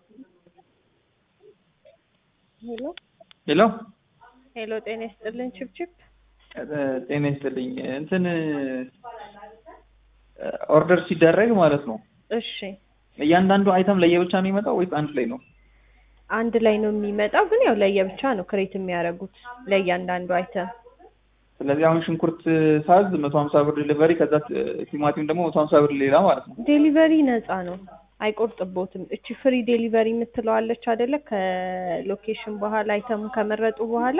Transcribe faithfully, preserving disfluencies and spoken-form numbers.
ሄሎ ሄሎ ሄሎ ጤና ይስጥልኝ ችብችብ ጤና ይስጥልኝ እንትን ኦርደር ሲደረግ ማለት ነው እሺ እያንዳንዱ አይተም ለየብቻ ነው የሚመጣው ወይስ አንድ ላይ ነው? አንድ ላይ ነው የሚመጣው ግን ያው ለየብቻ ነው ክሬት የሚያደርጉት ለእያንዳንዱ አይተም። ስለዚህ አሁን ሽንኩርት ሳዝ መቶ ሀምሳ ብር ዲሊቨሪ ከዛ ቲማቲም ደግሞ መቶ ሀምሳ ብር ሌላ ማለት ነው። ዴሊቨሪ ነፃ ነው አይቆርጥቦትም። እቺ ፍሪ ዴሊቨሪ የምትለዋለች አይደለ ከሎኬሽን በኋላ አይተም ከመረጡ በኋላ